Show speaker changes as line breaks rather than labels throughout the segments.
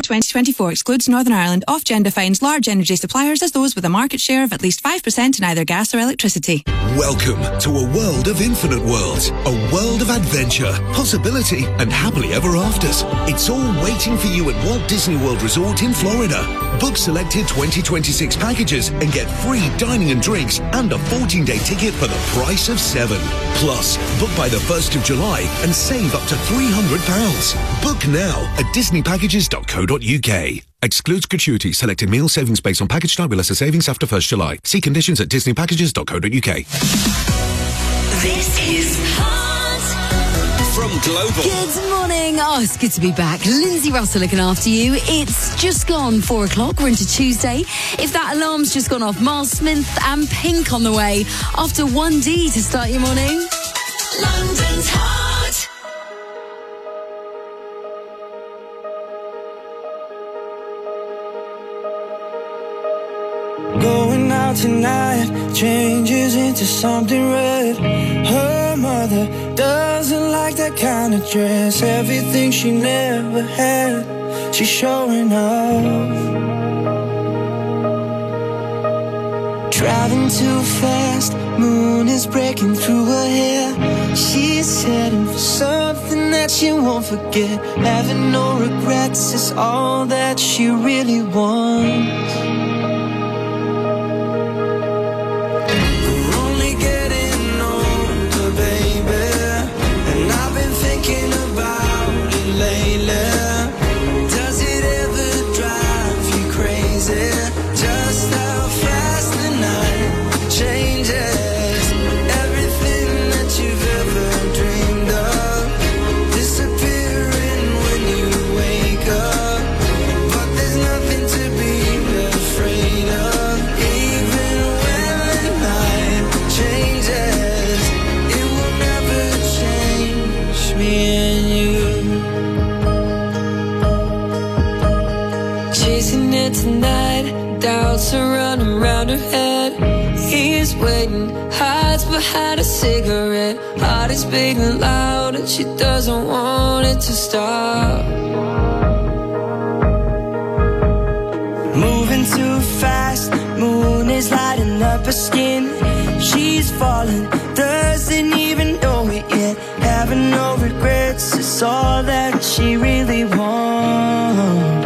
2024 excludes Northern Ireland. Ofgem defines large energy suppliers as those with a market share of at least 5% in either gas or electricity.
Welcome to a world of infinite worlds, a world of adventure, possibility, and happily ever afters. It's all waiting for you at Walt Disney World Resort in Florida. Book selected 2026 packages and get free dining and drinks and a 14-day ticket for the price of 7. Plus, book by the 1st of July and save up to £300. Book now at disneypackages.co.uk. Excludes gratuity. Selected meal savings based on package type with lesser savings after 1st July. See conditions at disneypackages.co.uk.
This is Hot
from Global.
Good morning. Oh, it's good to be back. Lindsay Russell looking after you. It's just gone 4 o'clock. We're into Tuesday. If that alarm's just gone off, Miles Smith and Pink on the way after 1D to start your morning.
London's Hot.
Going out tonight changes into something red. Her mother doesn't like that kind of dress. Everything she never had, she's showing off. Driving too fast, moon is breaking through her hair. She's heading for something that she won't forget. Having no regrets is all that she really wants. Running around her head. He's waiting, hides behind a cigarette. Heart is beating loud and she doesn't want it to stop. Moving too fast, moon is lighting up her skin. She's falling, doesn't even know it yet. Having no regrets is all that she really wants.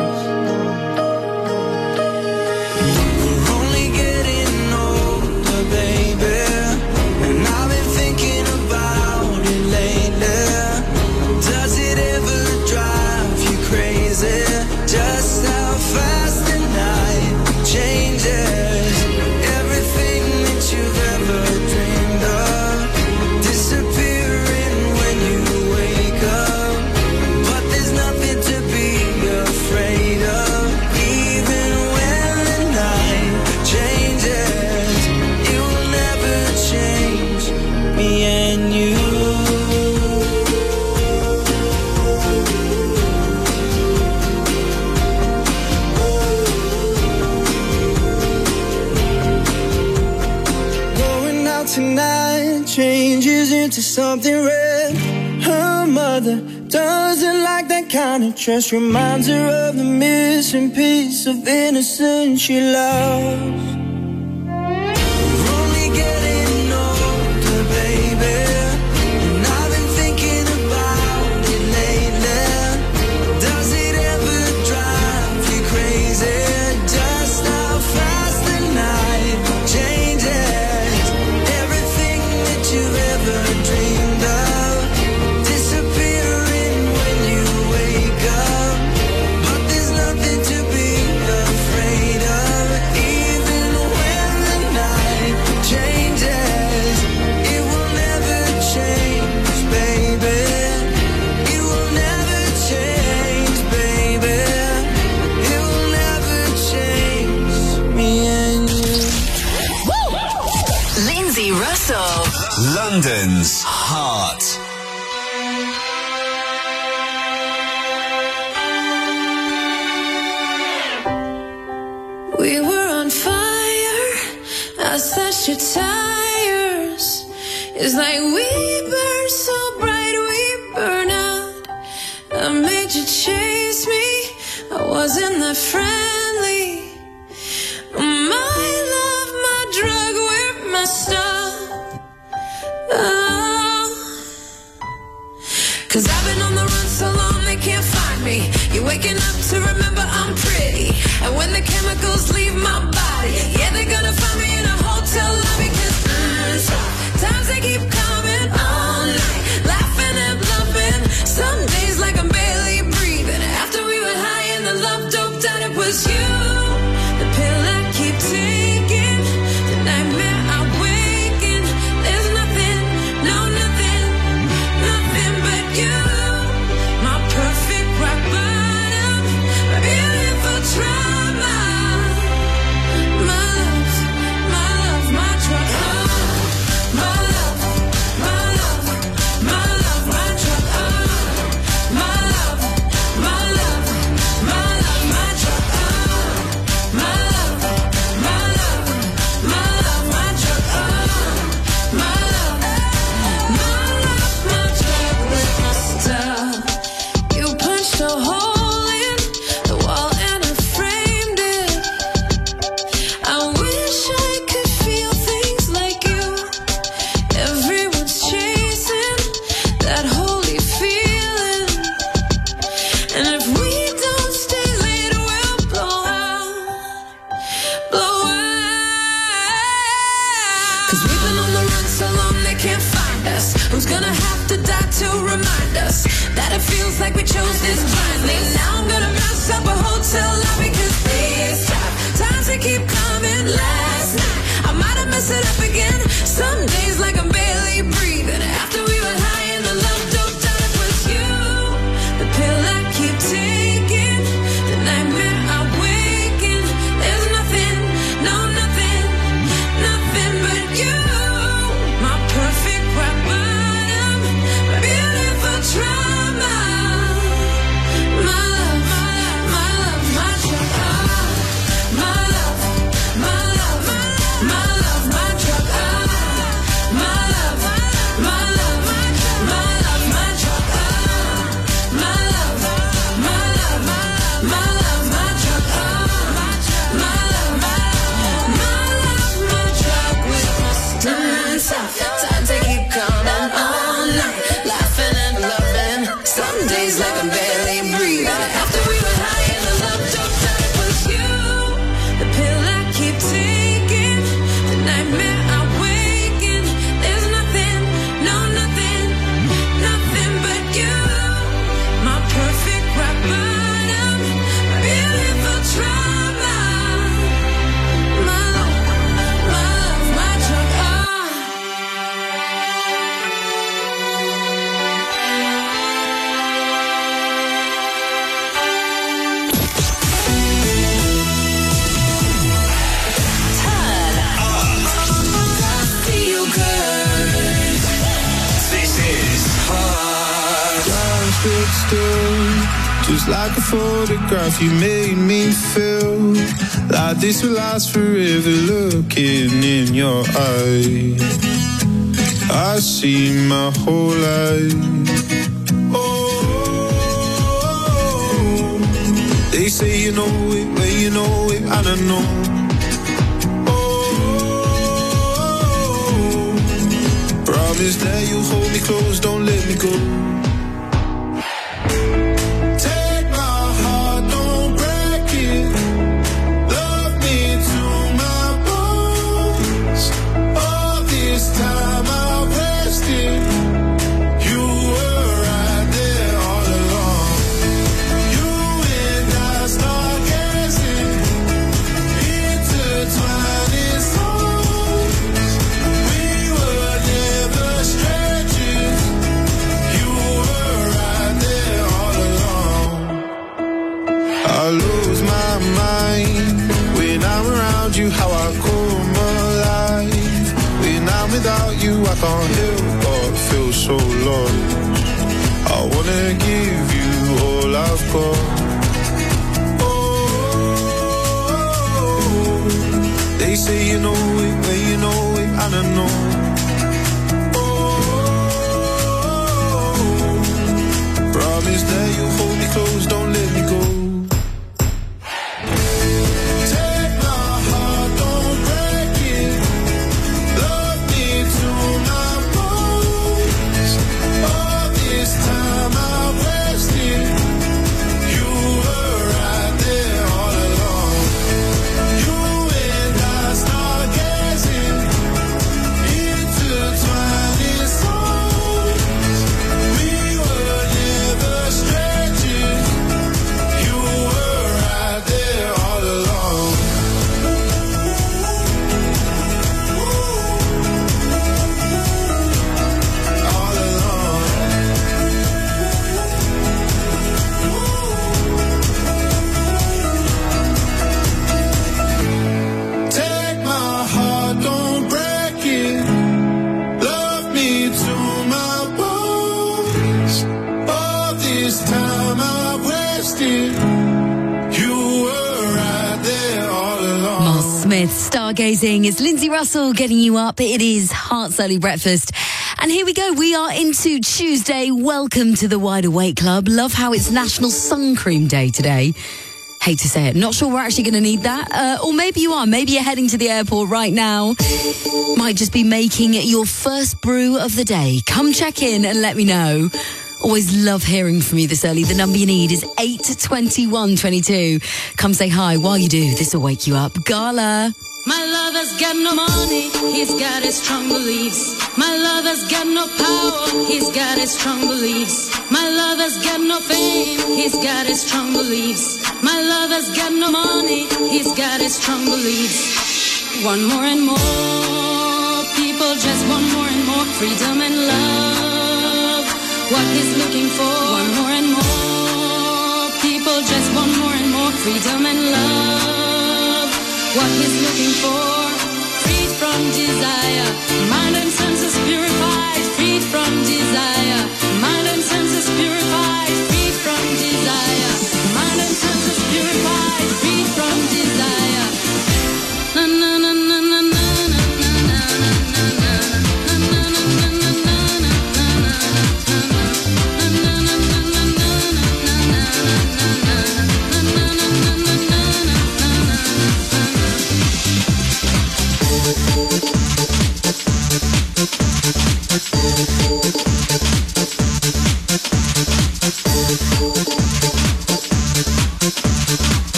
To something red. Her mother doesn't like that kind of dress. Reminds her of the missing piece of innocence she loves.
London's Heart.
We were on fire, I slashed your tires. It's like we burn so bright, we burn out. I made you chase me, I was
wasn't that friendly. My love, my drug, we're messed up. Oh. 'Cause I've been on the run so long they can't find me. You're waking up to remember I'm pretty. And when the chemicals leave my body, yeah, they're gonna find me in a hotel lobby. 'Cause times they keep coming all night, laughing and bluffing. Some days like I'm barely breathing. After we were high and the love doped out, it was you. The pill I keep taking, the nightmare I wake in. There's nothing, no nothing, nothing but you. My perfect rock bottom, my beautiful trauma. My love, my love, my drug. My love, my love, my love, my drug. My love, my love, my love, my drug. My love, my love, my love, my drug. My love, my drug with my stuff. You punched a hole in the wall and I framed it. I wish I could feel things like you. Everyone's chasing that holy feeling. And if we don't stay later, we'll blow out. Blow out. 'Cause we've been on the run so long they can't find us. Who's gonna have to die to remind us that it feels like we chose this blindly? Now I'm gonna mess up a hotel lobby 'cause these times they keep coming. Last night I might have messed it up again. Some days like I'm barely breathing. After we were high and the love doped out, it was you. The pill I keep taking, the nightmare I wake in. There's nothing, no nothing, nothing but you. My perfect rock bottom, my beautiful trauma. My love, my love, my drug. My love, my love, my love, my drug. My love, my love, my love, my drug. My love, my love, my love, my drug. My love, my love, my drug with my stuff. Times they keep coming all night, laughing and loving. Some days like I'm barely breathing. After we were high and the love doped out, it was you. The pill I keep taking, the nightmare I wake in. There's nothing, no nothing, nothing but you. My perfect rock bottom, my beautiful trauma. My love, my drug. Feel good.
This is Hot.
Time stood still, just like a photograph. You made me feel like this will last forever. Looking in your eyes, I see my whole life. Oh, they say you know it, when you know it, I don't know. Oh, promise that you hold me close, don't let me go. Take my heart, don't break it. Love me to my bones. All this time I've wasted. You were right there all along. You and I start gazing, intertwined in songs. We were never strangers. You were right there all along. I lose my mind when I'm around you. How I come alive when I'm without you. I can't help but feel so lost. I wanna give you all I've got. Oh, they say you know it, when you know it, I don't know. Oh, promise that you hold me close, don't let me go.
Smith, Stargazing. It's Lindsay Russell getting you up. It is Heart's Early Breakfast. And here we go. We are into Tuesday. Welcome to the Wide Awake Club. Love how it's National Sun Cream Day today. Hate to say it. Not sure we're actually going to need that. Or maybe you are. Maybe you're heading to the airport right now. Might just be making your first brew of the day. Come check in and let me know. Always love hearing from you this early. The number you need is 82122. Come say hi while you do. This will wake you up. Gala.
My lover's got no money, he's got his strong beliefs. My lover's got no power, he's got his strong beliefs. My lover's got no fame, he's got his strong beliefs. My lover's got no money, he's got his strong beliefs. Want more and more, people just want more and more freedom and love. What he's looking for, want more and more, people just want more and more freedom and love. What he's looking for, freed from desire, mind and senses purified, freed from desire, mind and senses purified, freed from desire, mind and senses purified, freed from desire. Na na na na na na na na na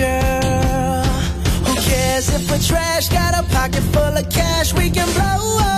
Trash, got a pocket full of cash we can blow up.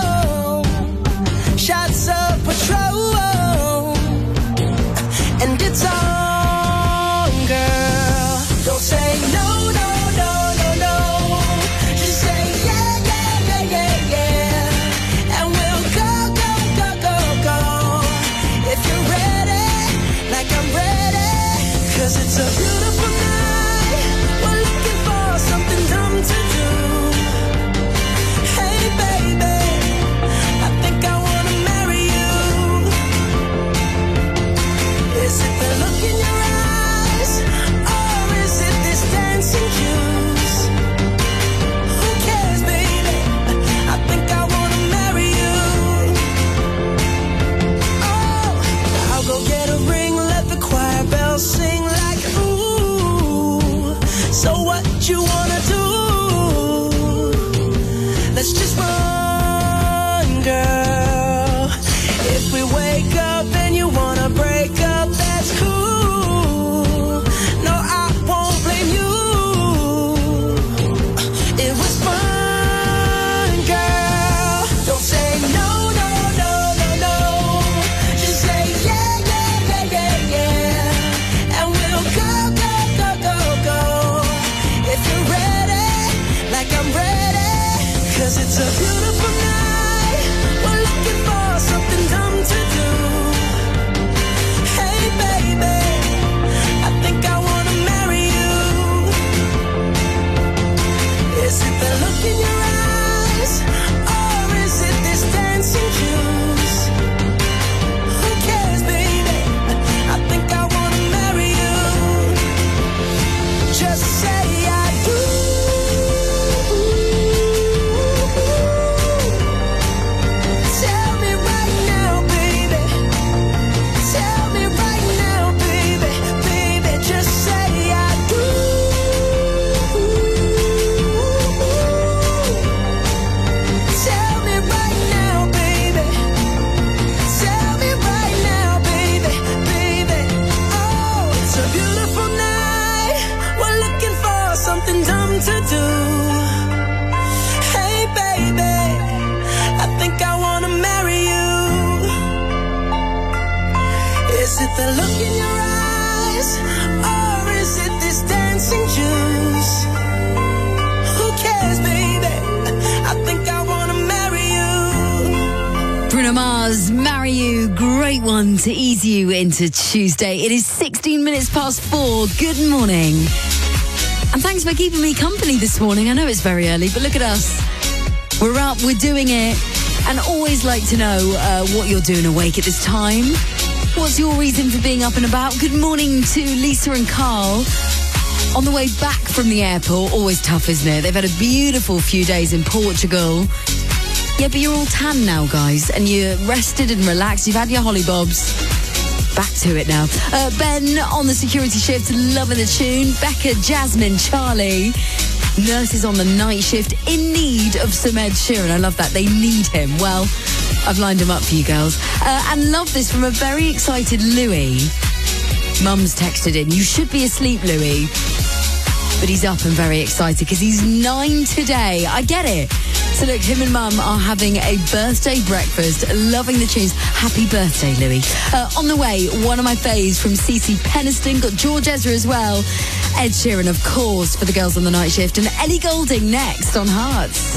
the look in your eyes, or is it this dancing juice? Who cares, baby? I think I wanna marry you.
Bruno Mars, Marry You, great one to ease you into Tuesday. It is 16 minutes past 4. Good morning. And thanks for keeping me company this morning. I know it's very early, but look at us. We're up, we're doing it. And always like to know what you're doing awake at this time. What's your reason for being up and about? Good morning to Lisa and Carl. On the way back from the airport, always tough, isn't it? They've had a beautiful few days in Portugal. Yeah, but you're all tan now, guys, and you're rested and relaxed. You've had your hollybobs. Back to it now. Ben on the security shift, loving the tune. Becca, Jasmine, Charlie. Nurses on the night shift in need of some Ed Sheeran. I love that. They need him. Well, I've lined him up for you girls. And love this from a very excited Louis. Mum's texted in, you should be asleep, Louis. But he's up and very excited because he's 9 today. I get it. So look, him and Mum are having a birthday breakfast, loving the tunes. Happy birthday, Louis. On the way, one of my faves from Cece Peniston, got George Ezra as well. Ed Sheeran, of course, for the girls on the night shift. And Ellie Goulding next on Hearts.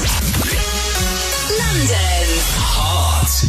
London.
Heart.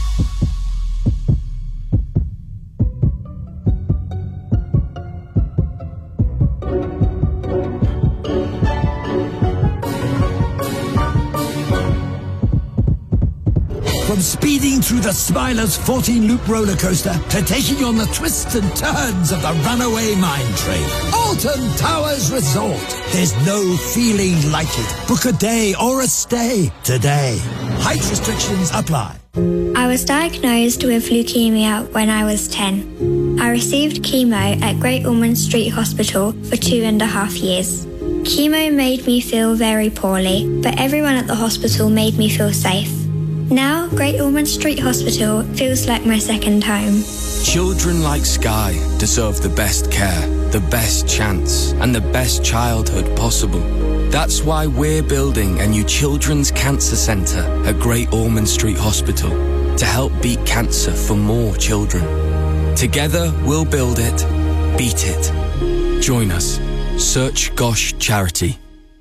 From speeding through the Smiler's 14-loop roller coaster to taking on the twists and turns of the runaway mine train. Alton Towers Resort. There's no feeling like it. Book a day or a stay today. Height restrictions apply.
I was diagnosed with leukemia when I was 10. I received chemo at Great Ormond Street Hospital for 2.5 years. Chemo made me feel very poorly, but everyone at the hospital made me feel safe. Now, Great Ormond Street Hospital feels like my second home.
Children like Sky deserve the best care, the best chance, and the best childhood possible. That's why we're building a new Children's Cancer Centre at Great Ormond Street Hospital to help beat cancer for more children. Together, we'll build it, beat it. Join us. Search Gosh Charity.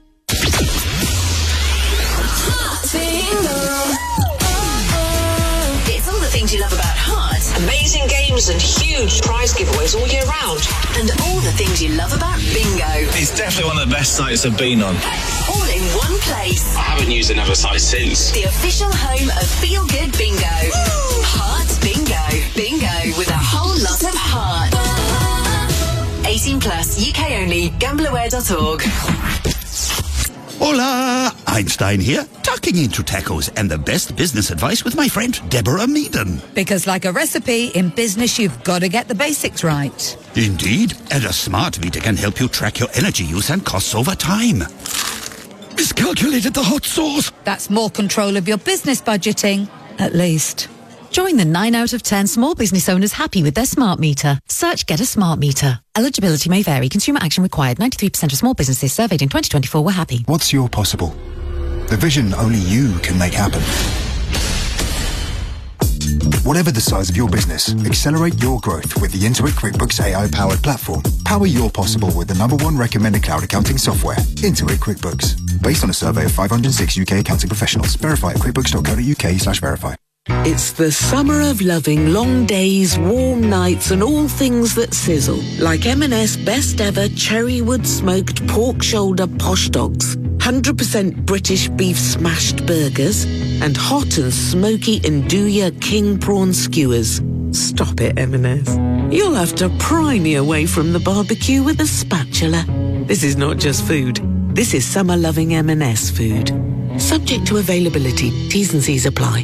Things you love about Heart. Amazing games and huge prize giveaways all year round. And all the things you love about Bingo.
It's definitely one of the best sites I've been on.
All in one place.
I haven't used another site since.
The official home of Feel Good Bingo. Woo! Heart Bingo. Bingo with a whole lot of heart. 18 plus, UK only, gambleaware.org.
Hola! Einstein here, tucking into tacos and the best business advice with my friend Deborah Meaden.
Because like a recipe, in business you've got to get the basics right.
Indeed, and a smart meter can help you track your energy use and costs over time. Miscalculated the hot sauce.
That's more control of your business budgeting, at least. Join the 9 out of 10 small business owners happy with their smart meter. Search Get a Smart Meter. Eligibility may vary. Consumer action required. 93% of small businesses surveyed in 2024 were happy.
What's your possible? The vision only you can make happen. Whatever the size of your business, accelerate your growth with the Intuit QuickBooks AI-powered platform. Power your possible with the #1 recommended cloud accounting software, Intuit QuickBooks. Based on a survey of 506 UK accounting professionals. Verify at quickbooks.co.uk/verify.
It's the summer of loving long days, warm nights and all things that sizzle. Like M&S best ever cherrywood smoked pork shoulder posh dogs, 100% British beef smashed burgers, and hot and smoky Nduja king prawn skewers. Stop it, M&S. You'll have to pry me away from the barbecue with a spatula. This is not just food. This is summer-loving M&S food. Subject to availability. T's and C's apply.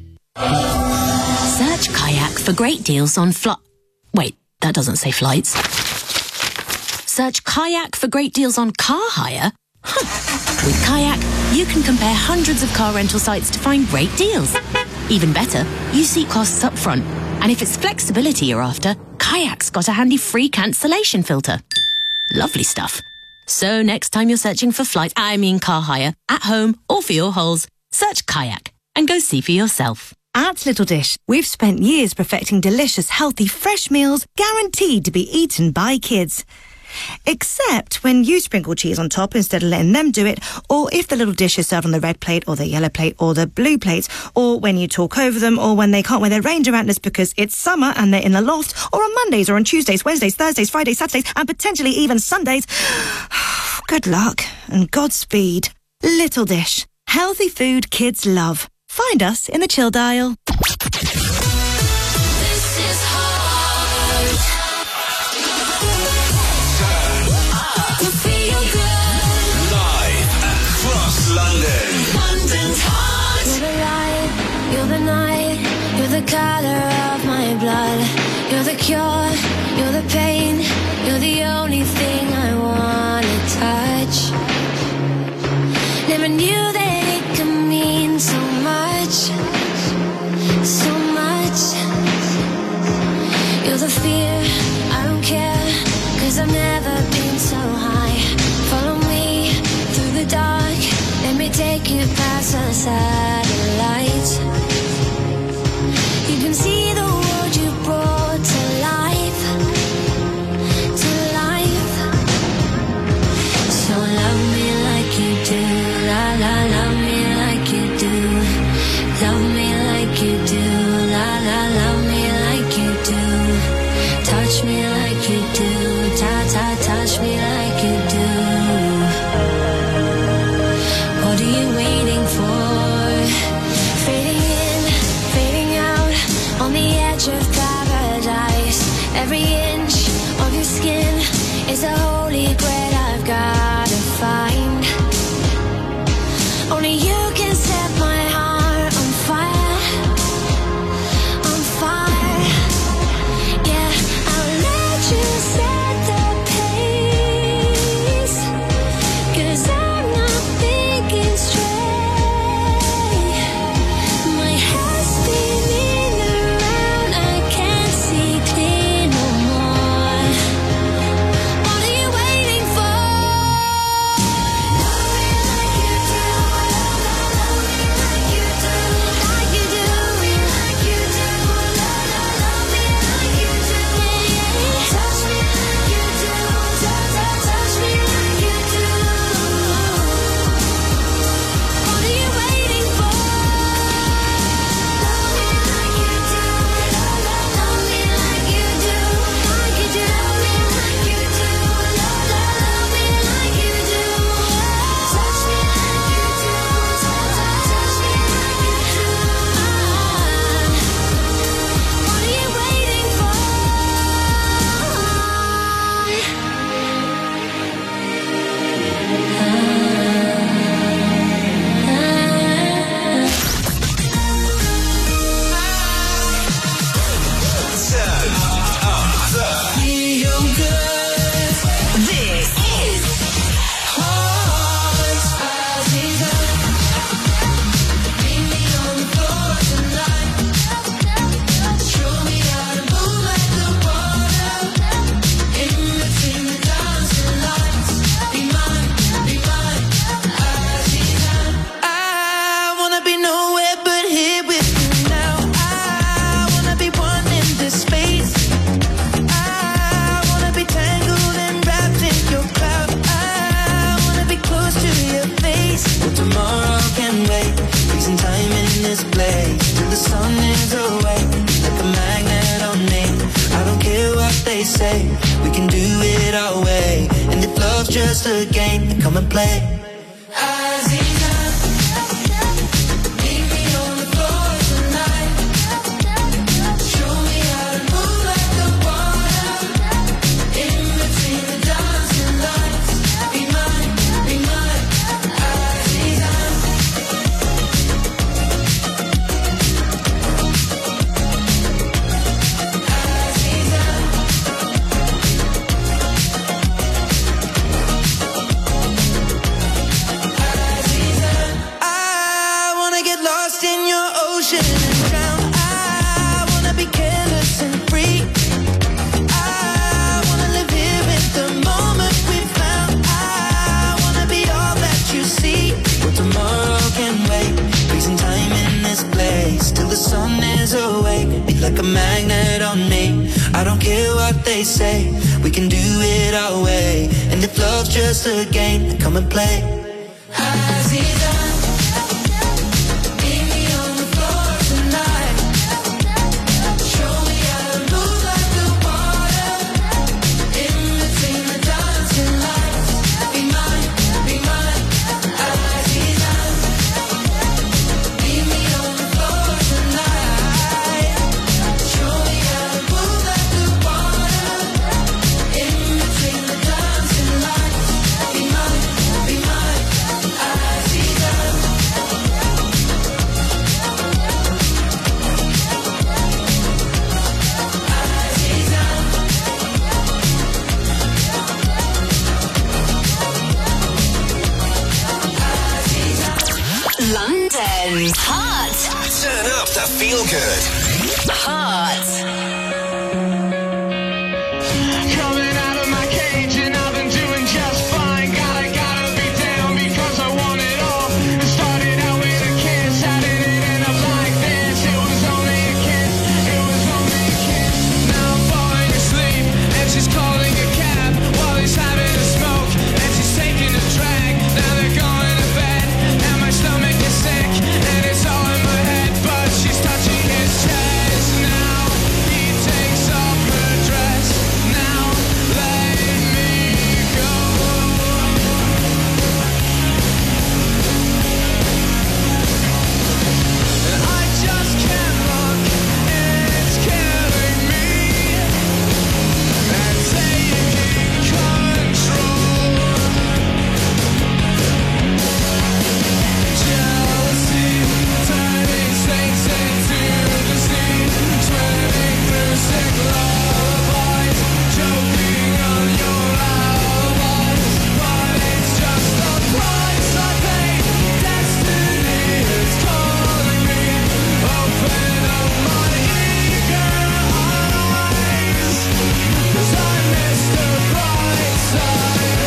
Search Kayak for great deals on Wait, that doesn't say flights. Search Kayak for great deals on car hire? With Kayak, you can compare hundreds of car rental sites to find great deals. Even better, you see costs up front. And if it's flexibility you're after, Kayak's got a handy free cancellation filter. Lovely stuff. So next time you're searching for car hire, at home or for your holes, search Kayak and go see for yourself.
At Little Dish, we've spent years perfecting delicious, healthy, fresh meals guaranteed to be eaten by kids. Except when you sprinkle cheese on top instead of letting them do it, or if the little dish is served on the red plate or the yellow plate or the blue plate, or when you talk over them, or when they can't wear their ranger antlers because it's summer and they're in the loft, or on Mondays or on Tuesdays, Wednesdays, Thursdays, Fridays, Saturdays, and potentially even Sundays. Good luck and Godspeed. Little Dish. Healthy food kids love. Find us in the chill dial.
This is hard. To feel good.
Live across London.
London's hot.
You're the light, you're the night, you're the color of my blood. You're the cure, you're the pain, you're the only thing I wanna touch. Never knew that it could mean so much, so much. You're the fear, I don't care, 'cause I've never been so high. Follow me through the dark, let me take you past the satellites. You can see the world you brought to life, to life. So love me like you do, la la, love me like you do. Love me like you do, la la, love me like you do. Touch me like you do, ta ta, touch me like you do. What are you waiting for? Fading in, fading out, on the edge of paradise. Every inch of your skin is a holy grail I've gotta find. Only you can set my heart on fire, on fire. Yeah, I'll let you set the pace, 'cause I'm not thinking straight. My head's spinning around, I can't see clear no more. What are you waiting for? Love me like you do, love me like you do, like you do, like you do, love me like you do. Touch me like you do, touch me like you do. What are you waiting for? Love me like you do, love me like you do, like you do, like you do, love me like you do. Touch me like you do, touch me like you do. What are you waiting for?
Feel good. This is Hot Season. Meet me on the floor tonight. Show me how to move like the water. In between the dancing lights. Be mine, Hot Season.
I wanna be nowhere but here with you now. I wanna be one in this space. I wanna be tangled and wrapped in your cloud. I wanna be close to your face. Well, tomorrow can wait. Freezing time in this place till the sun is away. Like a magnet on me. I don't care what they say. We can do it our way. And if love's just a game, then come and play.
Aziza, meet me on the floor tonight. Show me how to move like the water. In between the dancing lights. Be mine, Aziza. Aziza.
I wanna get lost in your ocean and drown. I wanna be careless and free. I wanna live here in the moment we found. I wanna be all that you see. Well, tomorrow can wait. Freezing time in this place till the sun like a magnet on me. I don't care what they say, we can do it our way. And if love's just a game, then come and play.
London's Hot.
Turn up the feel good.
Hot.
Coming out of my cage and I've been doing just fine. Gotta be down because I want it all. It started out with a kiss, how did it end up like this? It was only a kiss, it was only a kiss. Now I'm falling asleep and she's calling a cab while he's having a smoke and she's taking a drag. Now they're going to bed and my stomach is sick and it's all in my head, but she's touching his chest. Now he takes off her dress. Now let me go. And I just can't look, it's killing me. And taking control. Jealousy, turning saints into the sea, swimming through sick lullabies, choking on your alibis. But it's just the price I pay. Destiny is calling me. Open up my eager eyes, 'cause I miss the bright side.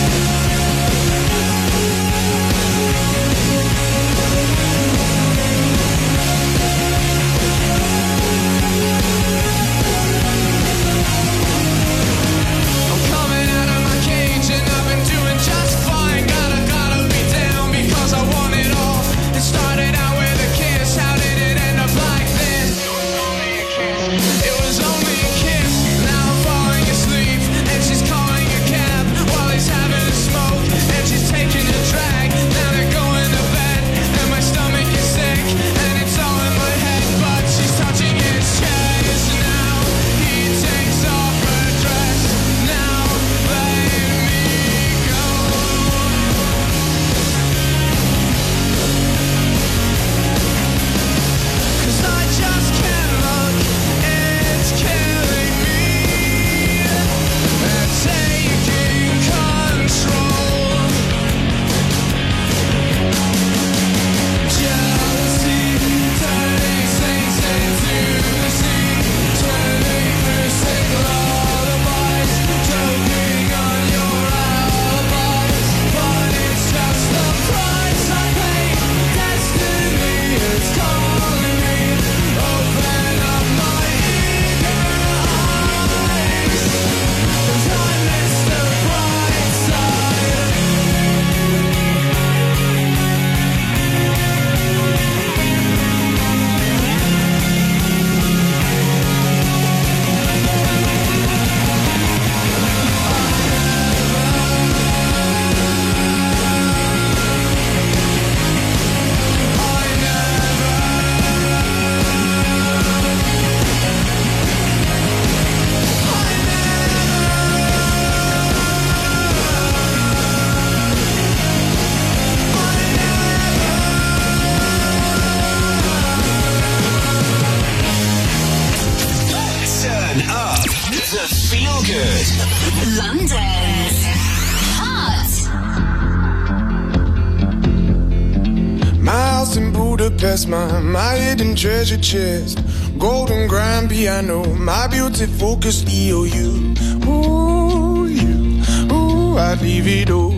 I'm coming out of my cage and I've been doing just fine. Gotta be down because I want it all. It started out with a kiss, how did it end up like this? It was only a kiss. Now I'm falling asleep and she's calling a cab while he's having a smoke and she's taking a drag. Now they're going to bed and my stomach is sick and it's all in my head, but she's touching his chest. Now he takes off her dress. Now let me go. 'Cause I just can't look, it's killing me. And taking control. Jealousy, turning saints into the sea, swimming through sick lullabies, choking on your alibis. But it's just the price I pay. Destiny is calling me. Open up my eager eyes, 'cause I miss the bright side.
Turn up the feel good.
London's Hot.
My house in Budapest, my hidden treasure chest, golden grand piano, my beauty focused EOU. Ooh, you, ooh, I'd leave it all.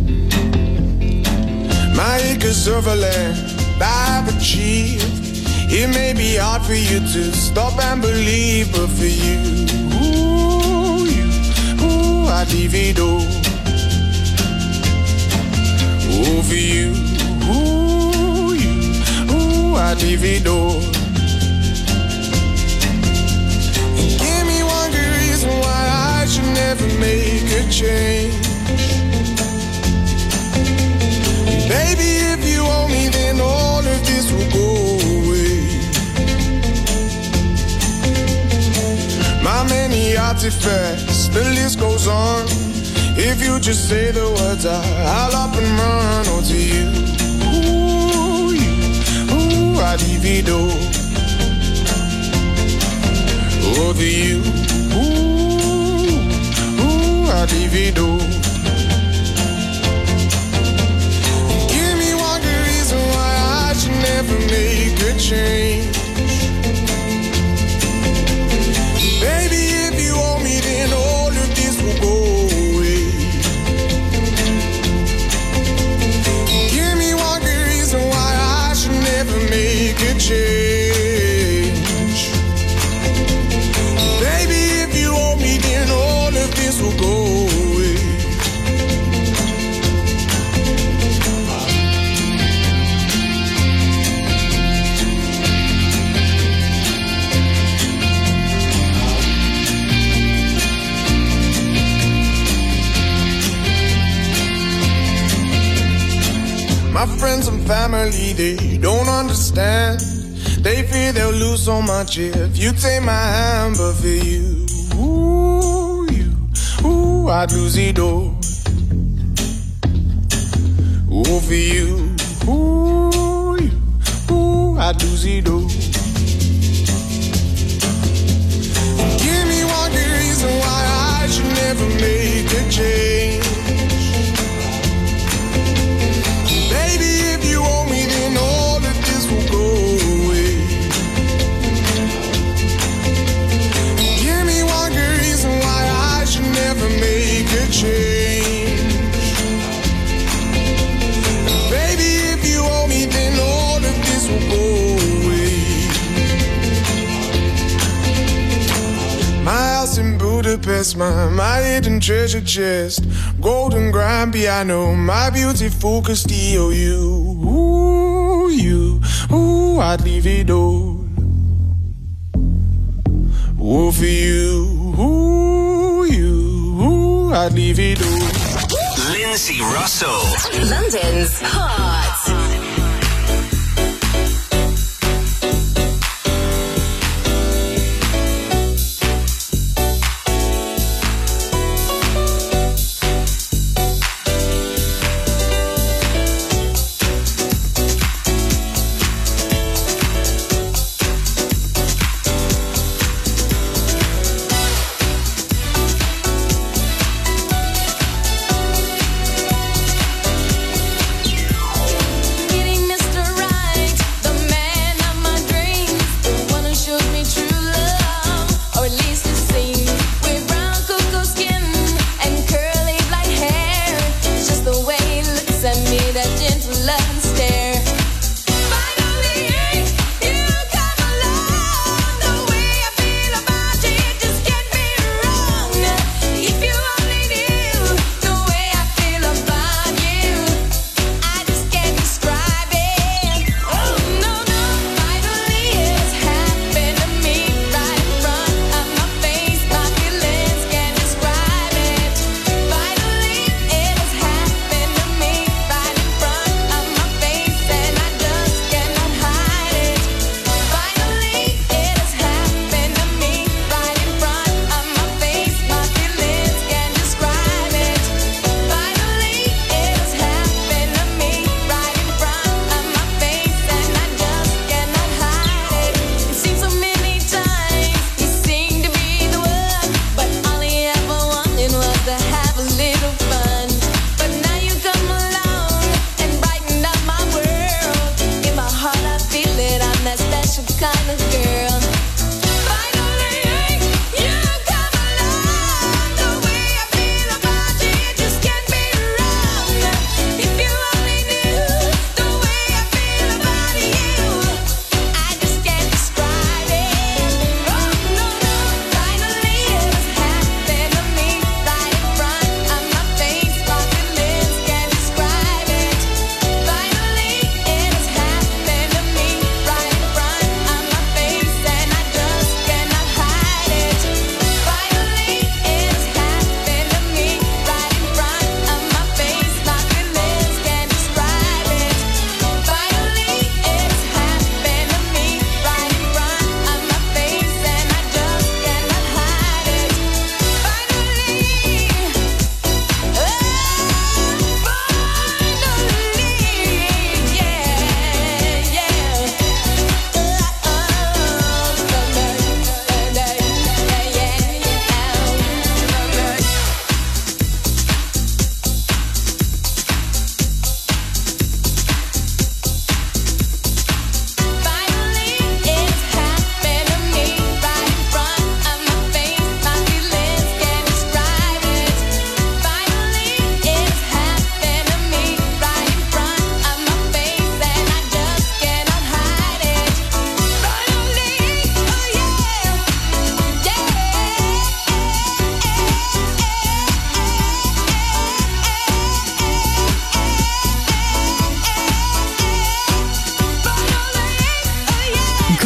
My acres of land I've achieved, It may be hard for you to stop and believe, but for you, I divido. Oh, for you, I divido. Give me one good reason why I should never make a change. Baby, if you owe me, then all of this will go away. My many artifacts, the list goes on. If you just say the words, I'll up and run. Oh, to you, I divido. Oh, to you, I divido. Give me one good reason why I should never make a change. Baby, if you owe me, then all of this will go away. Give me one good reason why I should never make a change. Baby, if you owe me, then all of this will go away. My friends and family, they don't understand. They fear they'll lose so much if you take my hand. But for you, I'd lose it all. Oh, for you, I'd lose it all. Give me one good reason why I should never make a change. Baby, if you owe me, then all of this will go away. Give me one good reason why I should never make a change. Baby, if you owe me, then all of this will go away. My house in Budapest, my hidden treasure chest, golden grand piano, my beautiful Castillo. I'd leave it all. Oh, for you, I'd leave it all.
Lindsay Russell,
London's Hot.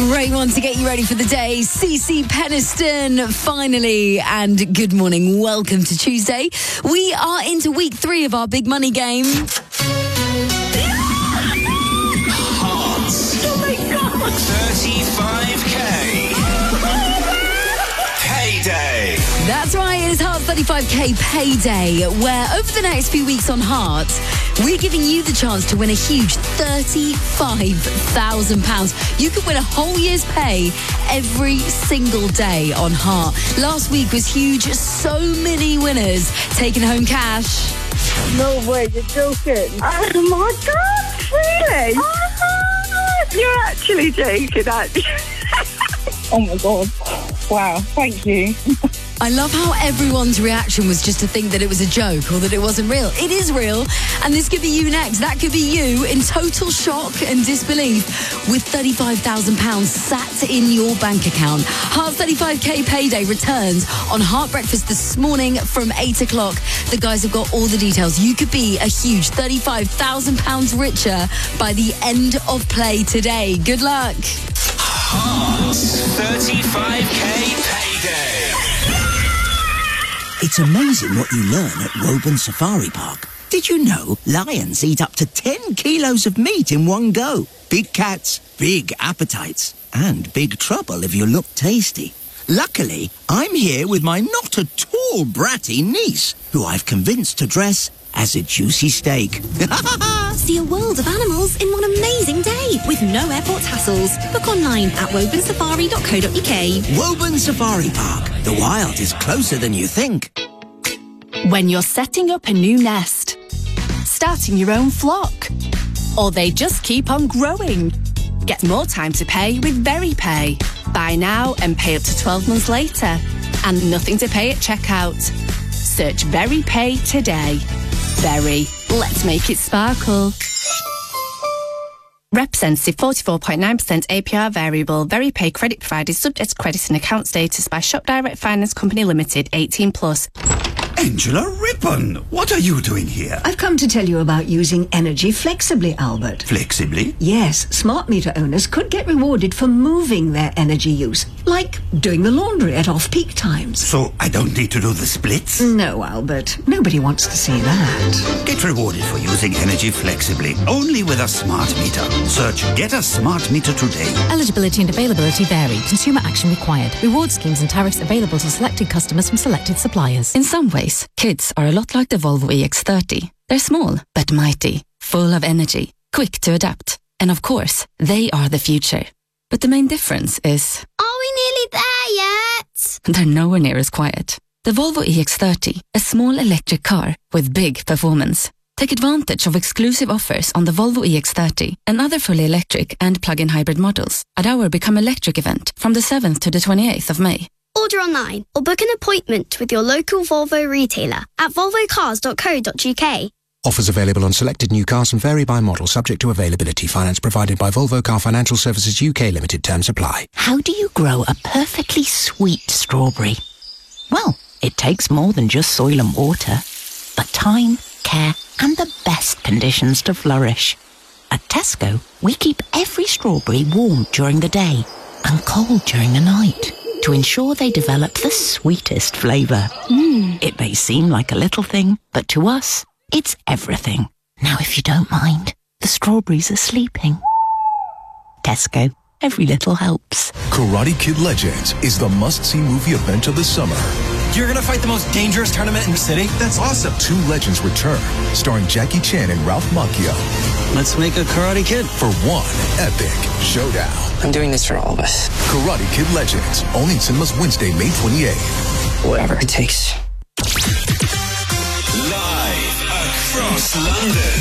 Great one to get you ready for the day. CeCe Peniston, finally. And good morning. Welcome to Tuesday. We are into week 3 of our big money game.
Hearts.
Oh my God.
35k. Payday.
That's right, it is Hearts 35k Payday, where over the next few weeks on Hearts, we're giving you the chance to win a huge £35,000. You could win a whole year's pay every single day on Heart. Last week was huge, so many winners taking home cash.
No way, you're joking. Oh my God, really? Oh, you're actually joking, Oh my God. Wow, thank you.
I love how everyone's reaction was just to think that it was a joke or that it wasn't real. It is real, and this could be you next. That could be you in total shock and disbelief with £35,000 sat in your bank account. Hearts 35k Payday returns on Heart Breakfast this morning from 8 o'clock. The guys have got all the details. You could be a huge £35,000 richer by the end of play today. Good luck.
Hearts 35k Payday.
It's amazing what you learn at Woburn Safari Park. Did you know lions eat up to 10 kilos of meat in one go? Big cats, big appetites, and big trouble if you look tasty. Luckily, I'm here with my not at all bratty niece, who I've convinced to dress as a juicy steak.
See a world of animals in one amazing day with no airport hassles. Book online at woburnsafari.co.uk.
Woburn Safari Park. The wild is closer than you think.
When you're setting up a new nest, starting your own flock, or they just keep on growing, get more time to pay with VeryPay. Buy now and pay up to 12 months later, and nothing to pay at checkout. Search VeryPay today. Very. Let's make it sparkle. Representative 44.9% APR variable. VeryPay credit provided subject to credit and account status by Shop Direct Finance Company Limited, 18+.
Angela Rippon, what are you doing here?
I've come to tell you about using energy flexibly, Albert.
Flexibly?
Yes, smart meter owners could get rewarded for moving their energy use, like doing the laundry at off-peak times.
So I don't need to do the splits?
No, Albert. Nobody wants to see that.
Get rewarded for using energy flexibly, only with a smart meter. Search Get a Smart Meter today.
Eligibility and availability vary. Consumer action required. Reward schemes and tariffs available to selected customers from selected suppliers.
In some ways, kids are a lot like the Volvo EX30. They're small, but mighty, full of energy, quick to adapt. And of course, they are the future. But the main difference is...
Are we nearly there yet?
They're nowhere near as quiet. The Volvo EX30, a small electric car with big performance. Take advantage of exclusive offers on the Volvo EX30 and other fully electric and plug-in hybrid models at our Become Electric event from the 7th to the 28th of May.
Order online or book an appointment with your local Volvo retailer at volvocars.co.uk.
Offers available on selected new cars and vary by model, subject to availability. Finance provided by Volvo Car Financial Services UK Limited. Terms apply.
How do you grow a perfectly sweet strawberry? Well, it takes more than just soil and water, but time, care, and the best conditions to flourish. At Tesco, we keep every strawberry warm during the day and cold during the night to ensure they develop the sweetest flavour. It may seem like a little thing, but to us, it's everything. Now, if you don't mind, the strawberries are sleeping. Tesco, every little helps.
Karate Kid Legends is the must-see movie event of the summer.
You're gonna fight the most dangerous tournament in the city?
That's awesome. 2 legends return, starring Jackie Chan and Ralph Macchio.
Let's make a Karate Kid.
For one epic showdown.
I'm doing this for all of us.
Karate Kid Legends, only in cinemas Wednesday, May 28th.
Whatever it takes.
Live across London.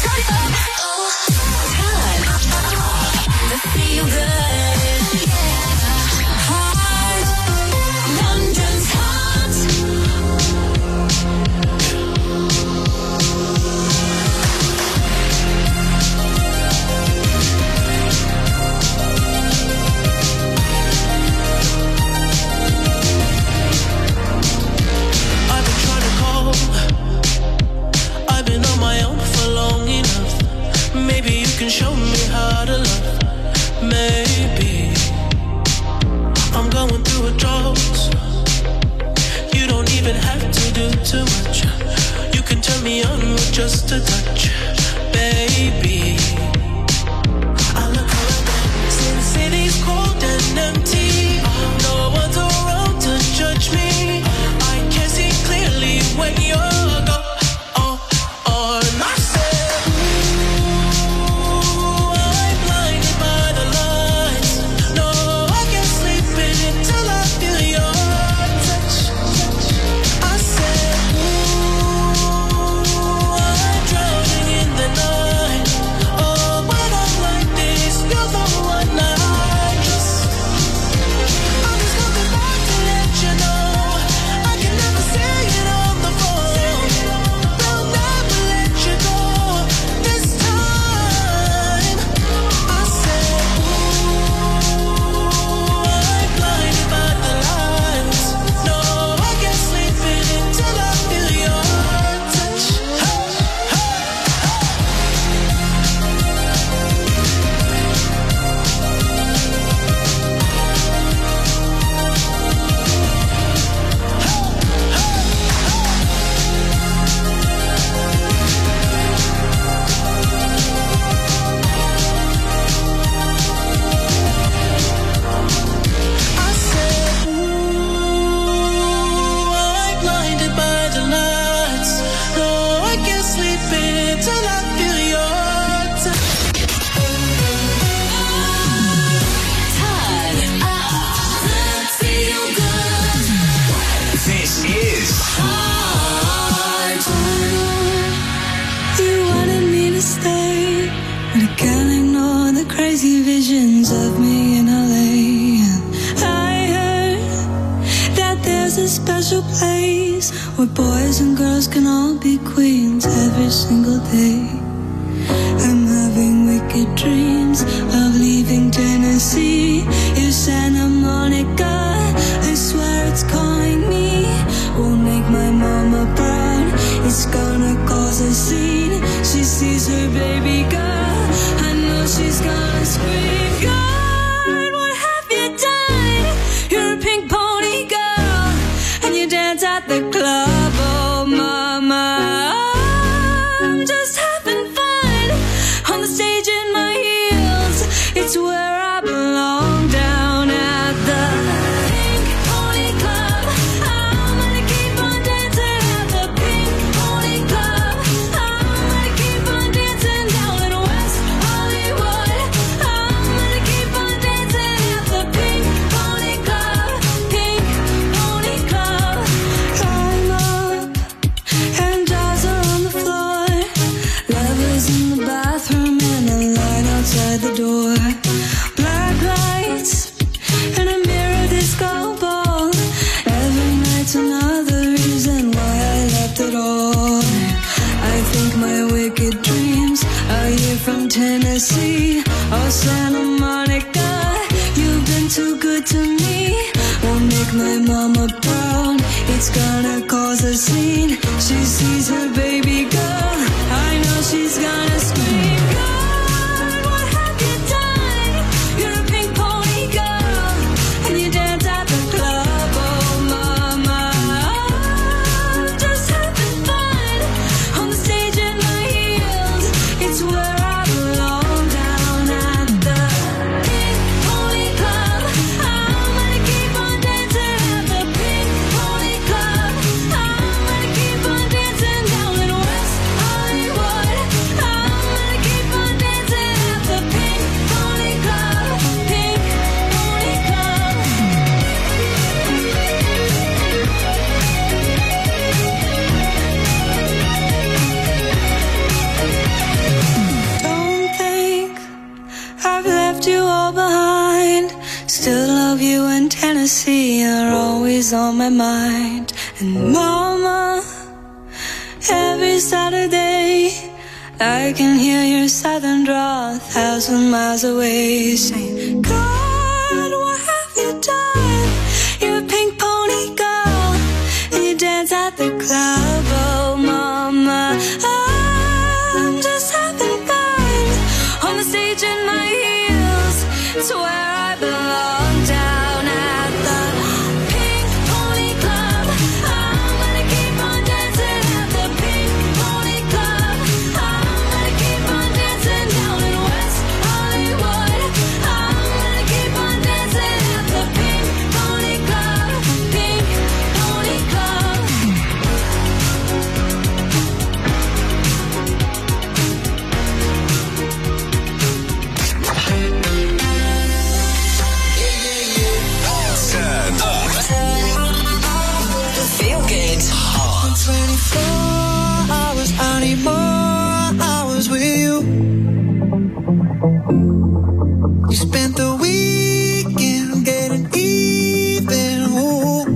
The feel good. Heart. London's heart.
I've been trying to call. I've been on my own for long enough.
just a touch, baby. I look around, since city's cold and empty, no one's around to judge me. I can see clearly when you're gone. I said, ooh, I'm blinded by the lights. No, I can't sleep until I feel your touch. I said, ooh, I'm drowning in the night. Oh, when I'm like this, you're the one I trust. I'm just coming back to let you know I can never say it on the phone. They'll never let you go this time. I said, ooh, I'm blinded by the lights. No, I can't sleep until I feel your touch. I said, ooh, I'm blinded by the lights. No, I can't sleep until I feel your touch.
Turn up. Feel good.
This is
Heart. You wanted me to stay, but I can't ignore the crazy visions of me in LA. I heard that there's a special place where boys and girls can all be queens every single day. I'm having wicked dreams of leaving Tennessee. In Santa Monica, I swear it's calling me. Won't make my mama proud, it's gonna cause a scene. She sees her baby girl, I know she's gonna scream. God, what have you done? You're a pink pony girl, and you dance at the club. Oh mama, I'm just having fun on the stage in my heels. It's where I belong, down at the Pink Pony Club. I'm gonna keep on dancing at the Pink Pony Club. I'm gonna keep on dancing down in West Hollywood. I'm gonna keep on dancing at the Pink Pony Club. Pink Pony Club. I'm up and dolls are on the floor. Lovers in the bathroom and a line outside the door. Black lights and a mirror disco ball. Every night's another reason why I left it all. I think my wicked dreams are here from Tennessee or Santa Monica. You've been too good to me. Won't make my mama proud, it's gonna cause a scene. She sees her baby girl, I know she's gonna scream. God, what have you done? You're a pink pony girl, and you dance at the club. Oh mama, I'm just having fun on the stage in my heels. It's where I belong, down at the Pink Pony Club. I'm gonna keep on dancing at the Pink Pony Club. I'm gonna keep on dancing down in West Hollywood. I'm gonna keep on dancing at the Pink Pony Club. Pink Pony Club. Don't think I've left you all behind. Still love you in Tennessee, you're always on my mind. And mama, every Saturday I can hear your southern drawl 1,000 miles away, saying, God, what have you done? You're a pink pony girl, and you dance at the club. Oh mama, I'm just having fun on the stage in my heels. It's where I belong, down at the Pink Pony Club. I'm gonna keep on dancing at the Pink Pony Club.
We spent the weekend getting even. Ooh.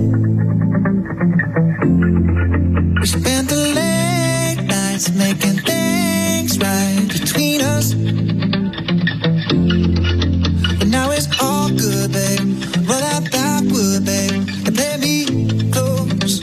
We spent the late nights making things right between us. But now it's all good, babe. Roll out that wood, babe, and play me close.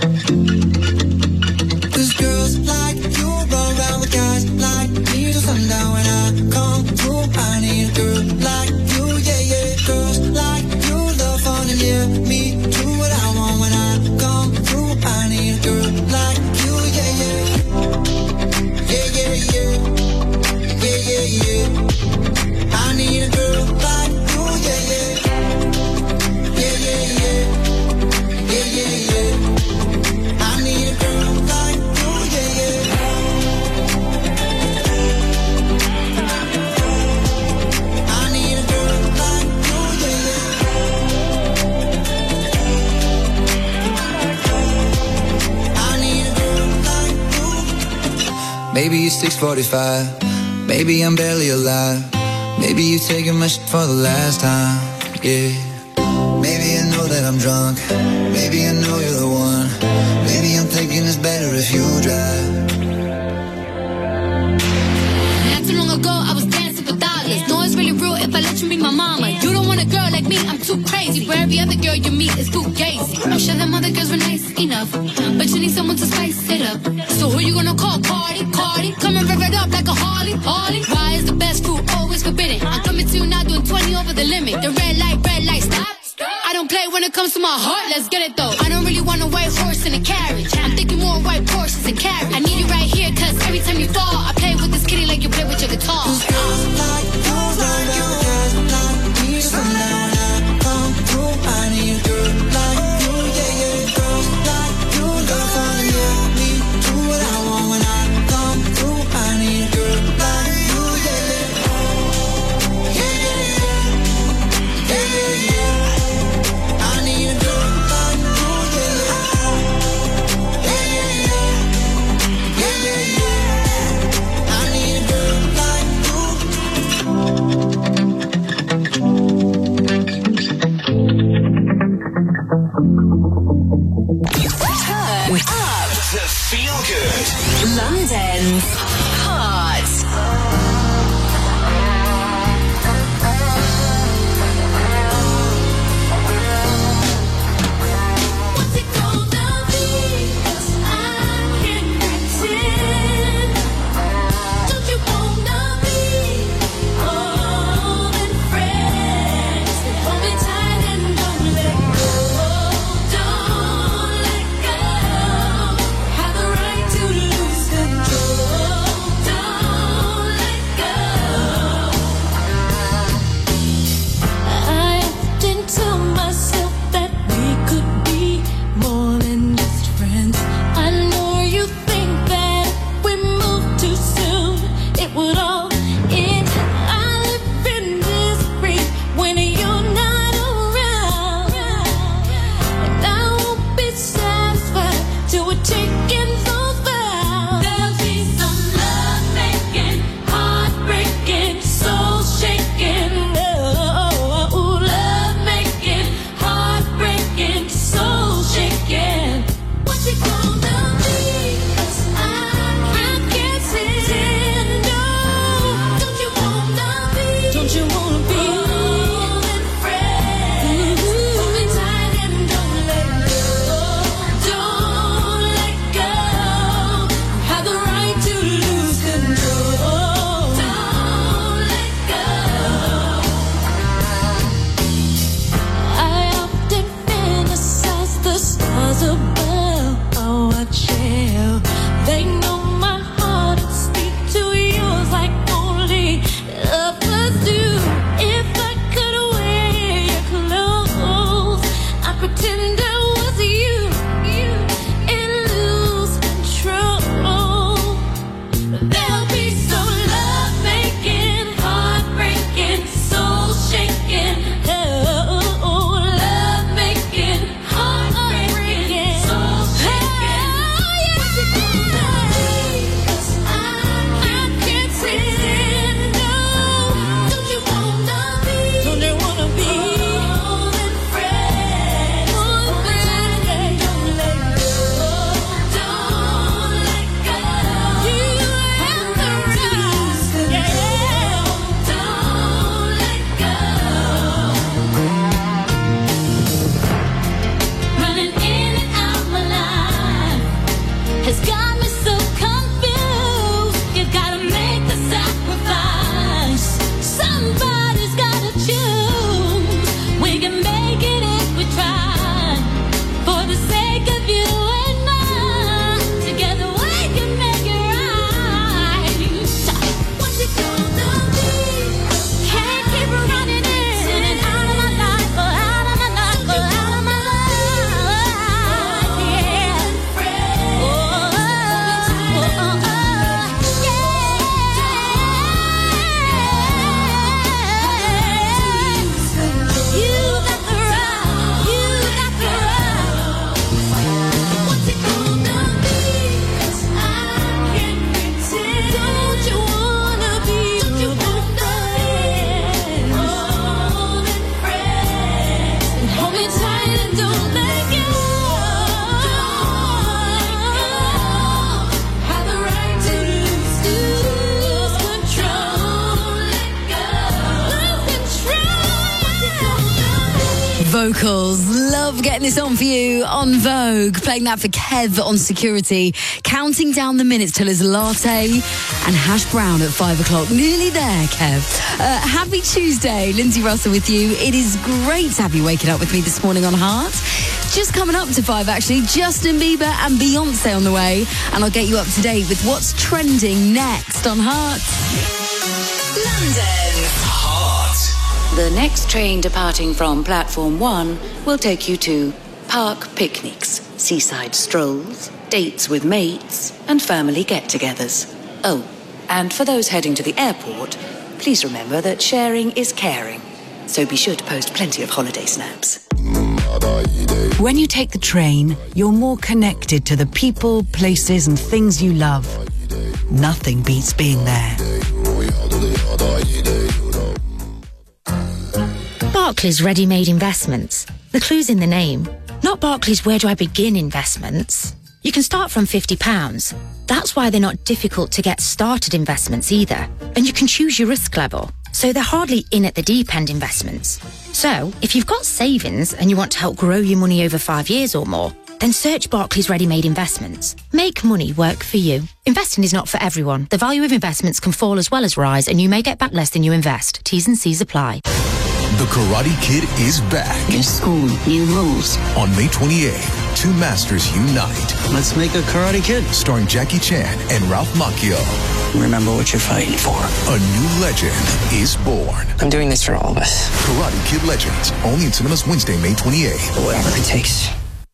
'Cause girls like you run around with guys like me till sundown. When I come through, I need a girl like you, yeah, yeah. Girls like you love fun and yeah, me do what I want. When I come through, I need a girl like you, yeah, yeah. Yeah, yeah, yeah. Yeah, yeah, yeah. I need a girl like you, yeah, yeah. Yeah, yeah, yeah. Yeah, yeah, yeah. I need a girl like you, yeah, yeah. I need a girl like you, yeah, yeah. I need a girl like you. Maybe it's 6:45. Maybe I'm barely alive. Maybe you taking my shit for the last time, yeah. Maybe I know that I'm drunk. Maybe I know you're the one. Maybe I'm thinking it's better if you drive.
Not too long ago, I was dancing for dollars. No, it's really real if I let you be my mama. You don't want a girl like me, I'm too crazy. Where every other girl you meet is too gazy. I'm sure them other girls were nice enough, but you need someone to spice it up. So who you gonna call? Cardi, Cardi. Come and rev it up like a Harley, Harley. Why is the best food always forbidden? I'm coming to you now doing 20 over the limit. The red light, stop. I don't play when it comes to my heart, let's get it though. I don't really want a white horse in a carriage. I'm thinking more white horses and carriage. I need you right here, cause every time you fall, I play with this kitty like you play with your guitar.
To feel good. London's Heart.
What's it gonna be? 'Cause I can't pretend. Don't you wanna be more than friends? Hold me tight and don't let go. Don't let go. Have the right to lose control. Don't let go. I often tell myself that we could be more than just friends. I know you think that if we move too soon, it would all end. I live in misery when you're not around, and I won't be satisfied till we're taking those vows. There'll be some love making, heartbreaking, soul shaking. Oh, love making, heartbreaking, soul shaking. What's it gonna be? 'Cause I can't stand. No, don't you wanna be? Don't you wanna be more than friends? Hold me tight and don't let go. Don't let go. Have the right to lose control. Don't let go. I often fantasize the stars above. Oh, I chill. They know my heart will speak to yours like only lovers do.
vocals. Love getting this on for you on Vogue. Playing that for Kev on Security. Counting down the minutes till his latte and hash brown at 5 o'clock. Nearly there, Kev. Happy Tuesday. Lindsay Russell with you. It is great to have you waking up with me this morning on Heart. Just coming up to 5, actually. Justin Bieber and Beyonce on the way. And I'll get you up to date with what's trending next on Heart.
London's Heart.
The next train departing from Platform 1 will take you to park picnics, seaside strolls, dates with mates, and family get-togethers. Oh, and for those heading to the airport, please remember that sharing is caring. So be sure to post plenty of holiday snaps.
When you take the train, you're more connected to the people, places, and things you love. Nothing beats being there.
Barclays Ready-Made Investments. The clue's in the name. Not Barclays Where Do I Begin investments. You can start from £50. That's why they're not difficult to get started investments either. And you can choose your risk level. So they're hardly in at the deep end investments. So if you've got savings and you want to help grow your money over 5 years or more, then search Barclays Ready-Made Investments. Make money work for you. Investing is not for everyone. The value of investments can fall as well as rise, and you may get back less than you invest. T's and C's apply.
The Karate Kid is back.
New school, new rules.
On May 28th, two masters unite.
Let's make a Karate Kid.
Starring Jackie Chan and Ralph Macchio.
Remember what you're fighting for.
A new legend is born.
I'm doing this for all of us.
Karate Kid Legends. Only in cinemas Wednesday, May 28th.
Whatever it takes.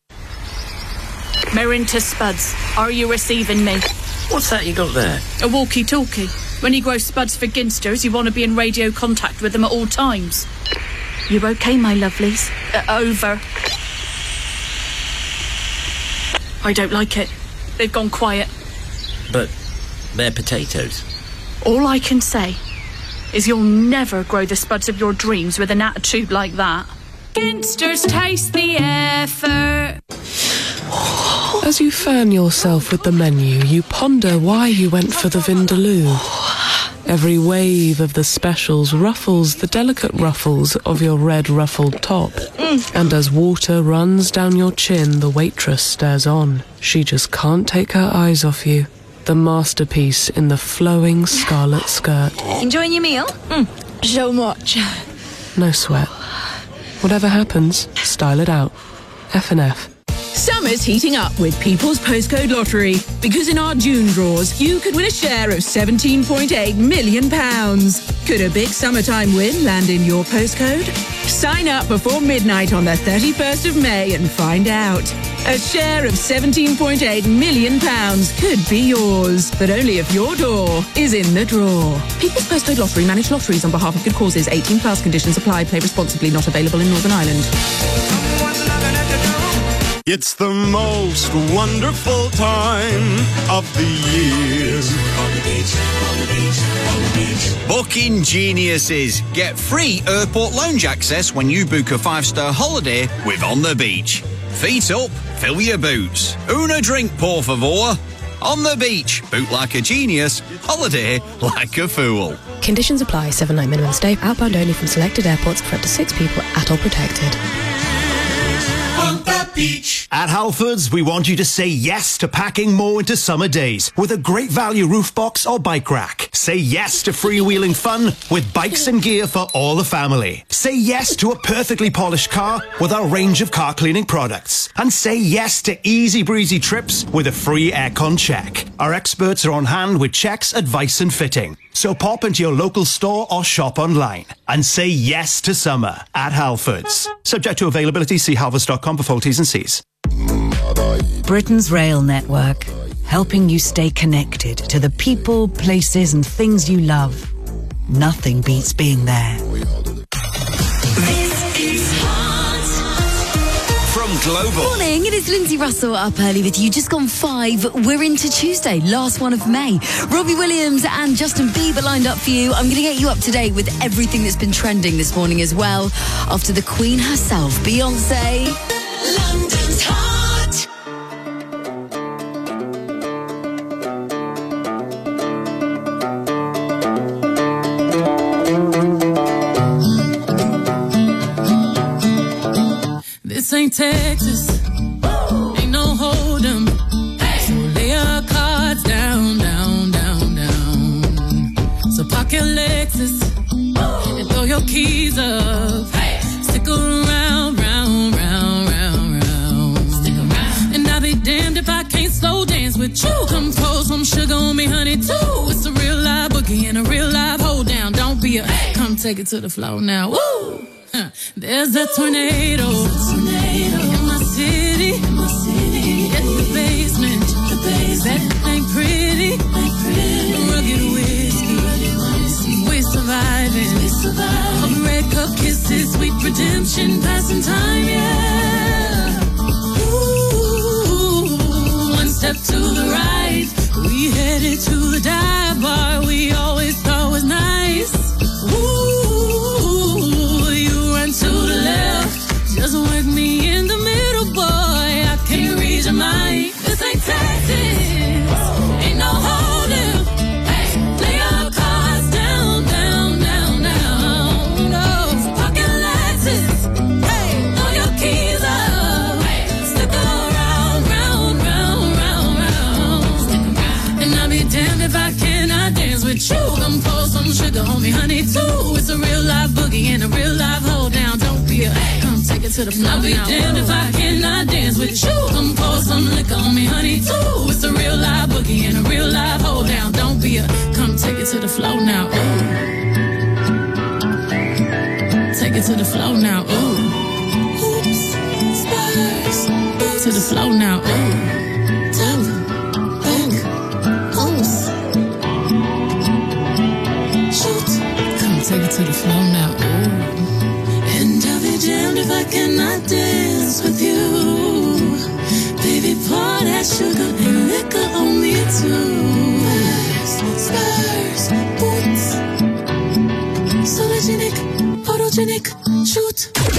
Mirren to Spuds. Are you receiving me?
What's that you got there?
A walkie-talkie. When you grow spuds for ginsters, you want to be in radio contact with them at all times. You okay, my lovelies? Over. I don't like it. They've gone quiet.
But they're potatoes.
All I can say is you'll never grow the spuds of your dreams with an attitude like that. Ginsters taste the effort.
As you fan yourself with the menu, you ponder why you went for the Vindaloo. Every wave of the specials ruffles the delicate ruffles of your red ruffled top. And as water runs down your chin, the waitress stares on. She just can't take her eyes off you. The masterpiece in the flowing scarlet skirt.
Enjoying your meal? So much.
No sweat. Whatever happens, style it out. F&F.
Summer's heating up with People's Postcode Lottery, because in our June draws, you could win a share of £17.8 million. Could a big summertime win land in your postcode? Sign up before midnight on the 31st of May and find out. A share of £17.8 million could be yours, but only if your door is in the draw. People's Postcode Lottery manage lotteries on behalf of good causes. 18 plus conditions apply. Play responsibly. Not available in Northern Ireland.
It's the most wonderful time of the year. On the beach, on the beach, on the beach.
Booking geniuses. Get free airport lounge access when you book a 5-star holiday with On the Beach. Feet up, fill your boots. Una drink, por favor. On the beach, book like a genius, holiday like a fool.
Conditions apply. 7-night minimum stay. Outbound only from selected airports for up to 6 people. At all protected.
On the beach.
At Halfords, we want you to say yes to packing more into summer days with a great value roof box or bike rack. Say yes to freewheeling fun with bikes and gear for all the family. Say yes to a perfectly polished car with our range of car cleaning products. And say yes to easy breezy trips with a free aircon check. Our experts are on hand with checks, advice and fitting. So pop into your local store or shop online and say yes to summer at Halfords. Subject to availability, see halfords.com for full T's and C's.
Britain's rail network, helping you stay connected to the people, places and things you love. Nothing beats being there.
Global.
Morning, it is Lindsay Russell up early with you. Just gone 5. We're into Tuesday, last one of May. Robbie Williams and Justin Bieber lined up for you. I'm going to get you up to date with everything that's been trending this morning as well. After the Queen herself, Beyonce.
London's Heart.
This ain't Texas. Ain't no hold 'em. So lay your cards down, down, down, down. So park your Lexus and throw your keys up. Stick around, round, round, round, round. Stick around. And I'll be damned if I can't slow dance with you. Come pour some sugar on me, honey, too. It's a real live boogie and a real live hold down. Don't be a come take it to the floor now. Woo! There's a tornado in my city. In the basement. That ain't pretty. Rugged whiskey. We're surviving. Red cup kisses, sweet redemption, passing time, yeah. Ooh, one step to the right. We headed to the dive bar we always thought was nice. Ooh, you run to the left. Just work me in the middle, boy. I can't read your mind. This ain't Texas. Ain't no holding. Lay your cards down, down, down, down. No, pocket Lexus. Throw your keys up. Stick around, round, round, round, round. And I'll be damned if I cannot dance with you. Come pour some sugar on me, honey, too. It's a real live boogie and a real live hold down. Don't be a come take it to the floor. I'll be damned if I cannot dance with you. Come pour some liquor on me, honey, too. It's a real live boogie and a real live hold down. Don't be a come take it to the floor now. Ooh. Take it to the floor now. Ooh. Oops, spurs. To the floor now. Ooh. Take it to the floor now, ooh. And I'll be damned if I cannot dance with you. Baby, pour that sugar and liquor on me too. Spurs, boots. Sologenic, photogenic, shoot.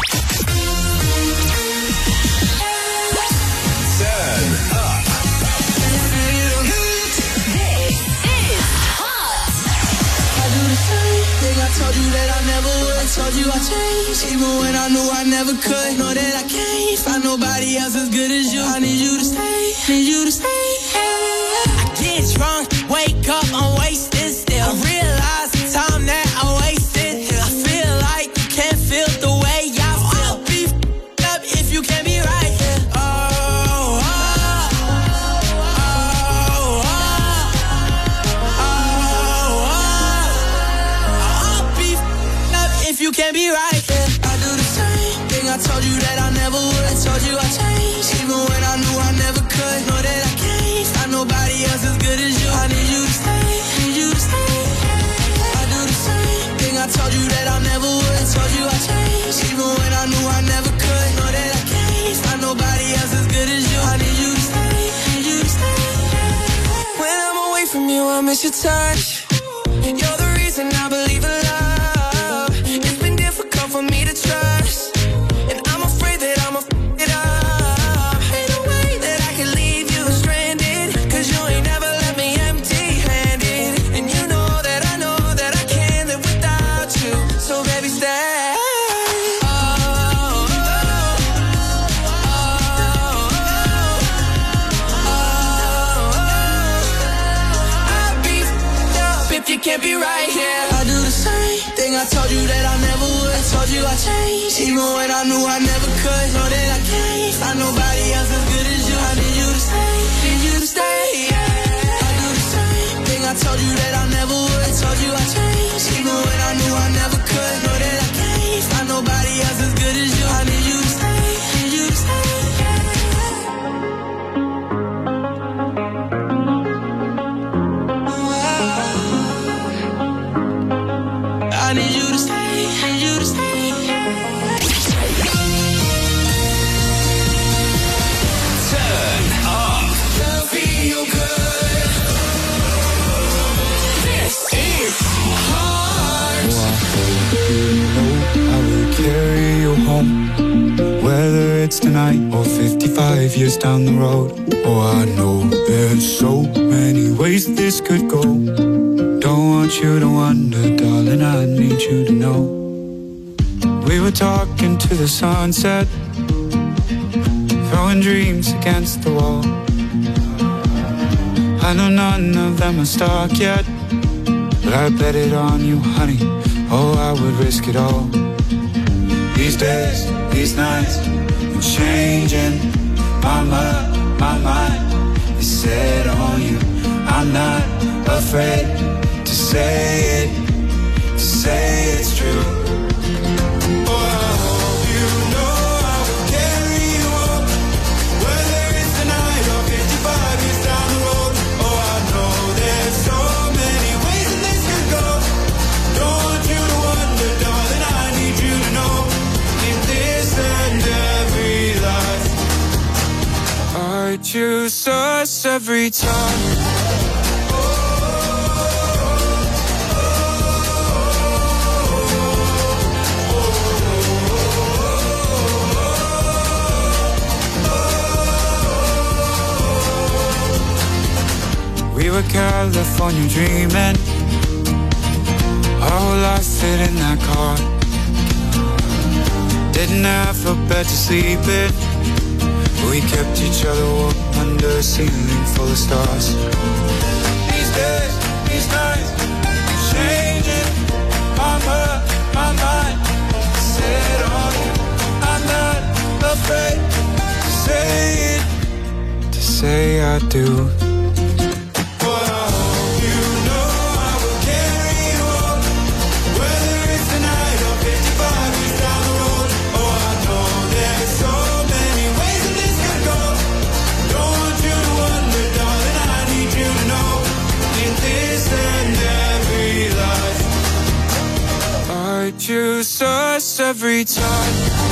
Turn up.
I told you that I never would. I told you I changed, even when I knew I never could. Know that I can't find nobody else as good as you. I need you to stay, need you to stay. I get drunk, wake up, I'm wasted still. I realize the time that I wasted. I feel like you can't feel the way I feel. Be up if you can't be right here. If you can't be right, yeah. I do the same thing. I told you that I never would. I told you I changed, even when I knew I never could. Know that I can't find nobody else as good as you. I need you to stay, need you to stay. I do the same thing. I told you that I never would. I told you I changed, even when I knew I never could. Know that I can't find nobody else as good as you. I need you to stay, need you to stay. When I'm away from you, I miss your touch. You're the reason I believe in love. For me to trust, and I'm afraid that I'ma f it up. Ain't no way that I can leave you stranded, 'cause you ain't never left me empty-handed. And you know that I can't live without you. So baby, stay. I'll be f***ed up if you can't be right here. I do the same thing. I told you that I never would. I told you I changed, even when I knew I never could. Know that I can't find nobody else as good as you. I need you to stay, need you to stay. I do the same thing. I told you that I never would. I told you I changed, even when I knew I never could. Know that I can't find nobody else as good as you. I need you to stay, need you to stay. I need you to stay, need you to stay.
Turn up.
Feel good.
This is
Heart.
I will carry you home, whether it's tonight or 55 years down the road. Oh, I know there's so many ways this could go. Don't want you to wonder, darling, I need you to know. We were talking to the sunset, throwing dreams against the wall. I know none of them are stuck yet, but I bet it on you, honey. Oh, I would risk it all. These days, these nights, I'm changing my mind is set on you. I'm not afraid to say it's true. Oh, I hope you know I will carry you up, whether it's tonight or 55 years down the road. Oh, I know there's so many ways that this could go. Don't want you to wonder, darling, I need you to know, in this and every life, I choose us every time. We were California dreaming, our whole life fit in that car. Didn't have a bed to sleep in, but we kept each other warm under a ceiling full of stars. These days, these nights, I'm changing my mind set on you. I'm not afraid to say I do. Choose us every time.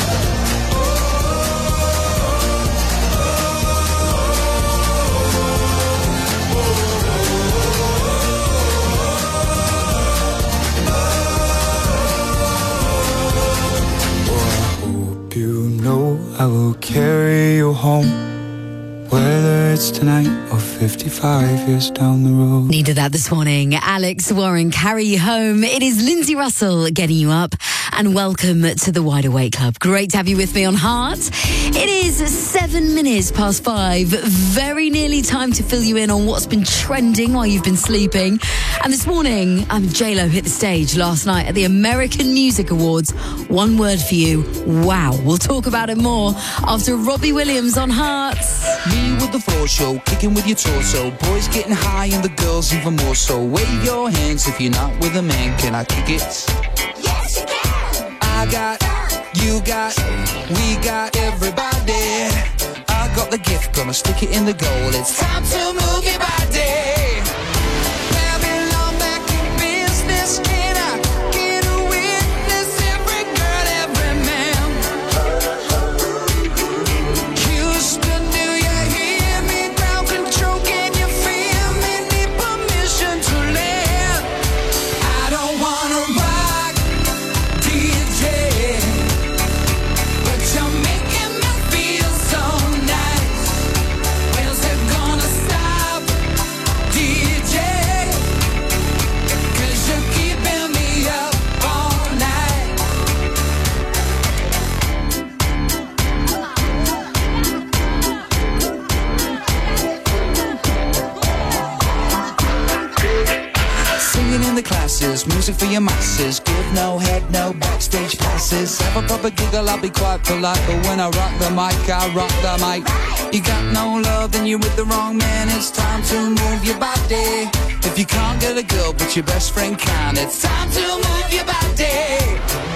Hope you know I will carry you home, whether it's tonight or 55 years down the road.
Needed that this morning. Alex Warren, Carry You Home. It is Lindsay Russell getting you up, and welcome to the Wide Awake Club. Great to have you with me on Heart. It is 7 minutes past 5. Very nearly time to fill you in on what's been trending while you've been sleeping. And this morning, J-Lo hit the stage last night at the American Music Awards. One word for you: wow. We'll talk about it more after Robbie Williams on Heart.
Me with the floor show, kicking with your torso. Boys getting high and the girls even more so. Wave your hands if you're not with a man. Can I kick it?
Yes, you can.
I got, you got, we got everybody. I got the gift, gonna stick it in the goal. It's time to move your body. Babylon back in business. Can I get a witness? Every girl, every man. Houston, do you hear me? Ground control, can you feel me? Need permission to land. I don't wanna rock, DJ, but you're making me feel so nice. Where's it gonna stop, DJ? 'Cause you're keeping me up all night. Singing in the classes, music for your masses. Give no head, no backstage passes. Have a proper giggle, I'll be quite polite. But when I rock the mic, I rock the mic. You got no love, then you're with the wrong man. It's time to move your body. If you can't get a girl, but your best friend can, it's time to move your body.